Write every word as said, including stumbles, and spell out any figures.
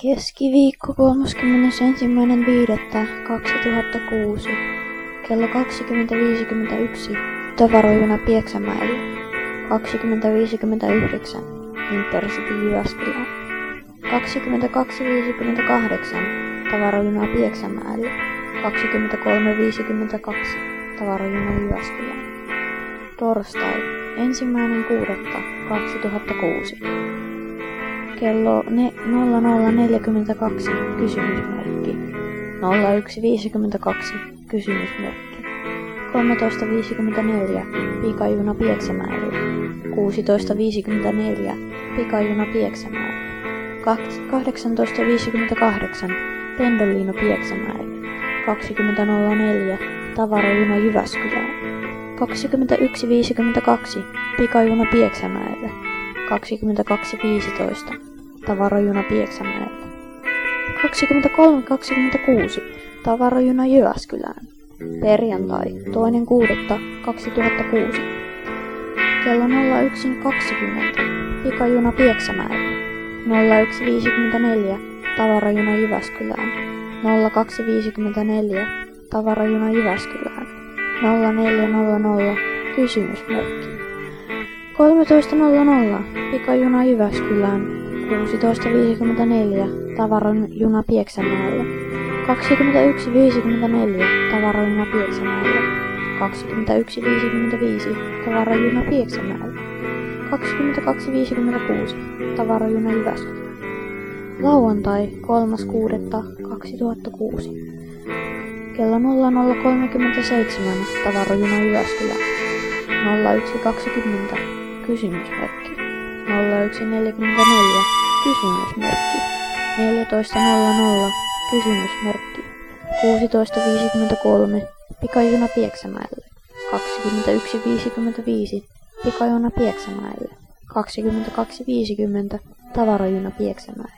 Keskiviikko kolmaskymmenesensimmäinen viidettä kaksituhattakuusi kello kaksikymmentä viisikymmentäyksi tavaroijuna Pieksämäelle. kaksikymmentä viisikymmentäyhdeksän Intercity Jyväskylään. kaksikymmentäkaksi viisikymmentäkahdeksan tavaroijuna Pieksämäelle. kaksikymmentäkolme viisikymmentäkaksi tavaroijuna Jyväskylään. Torstai ensimmäinen kuudetta kaksituhattakuusi kello nolla nolla neljäkymmentäkaksi kysymysmerkki. nolla yksi viisikymmentäkaksi kysymysmerkki. kolmetoista viisikymmentäneljä pikajuna Pieksämäelle. kuusitoista viisikymmentäneljä pikajuna Pieksämäelle. kahdeksantoista viisikymmentäkahdeksan Pendolino Pieksämäelle. kaksikymmentä nolla neljä tavarajuna Jyväskylään. kaksikymmentäyksi viisikymmentäkaksi pikajuna Pieksämäelle. kaksikymmentäkaksi viisitoista tavarajuna Pieksämäelle. kaksikymmentäkolme kaksikymmentäkuusi tavarajuna Jyväskylään. Perjantai toinen kuudetta kaksituhattakuusi kello nolla yksi kaksikymmentä pikajuna Pieksämäelle. nolla yksi viisikymmentäneljä tavarajuna Jyväskylään. nolla kaksi viisikymmentäneljä tavarajuna Jyväskylään. nolla neljä nolla nolla kysymysmerkki. kolmetoista nolla nolla pikajuna Jyväskylään. kuusitoista viisikymmentäneljä tavarajuna Pieksämäelle. kaksikymmentäyksi viisikymmentäneljä tavarajuna Pieksämäelle. kaksikymmentäyksi viisikymmentäviisi tavarajuna Pieksämäelle. kaksikymmentäkaksi viisikymmentäkuusi tavarajuna Jyväskylään. Lauantai kolmas kuudetta kaksituhattakuusi kello nolla nolla kolmekymmentäseitsemän tavarajuna Jyväskylään. nolla yksi kaksikymmentä kysymysmerkki. nolla yksi neljäkymmentäneljä kysymysmerkki. neljätoista nolla nolla kysymysmerkki. kuusitoista viisikymmentäkolme pikajuna Pieksämäelle. kaksikymmentäyksi viisikymmentäviisi pikajuna Pieksämäelle. kaksikymmentäkaksi viisikymmentä tavarajuna Pieksämäelle.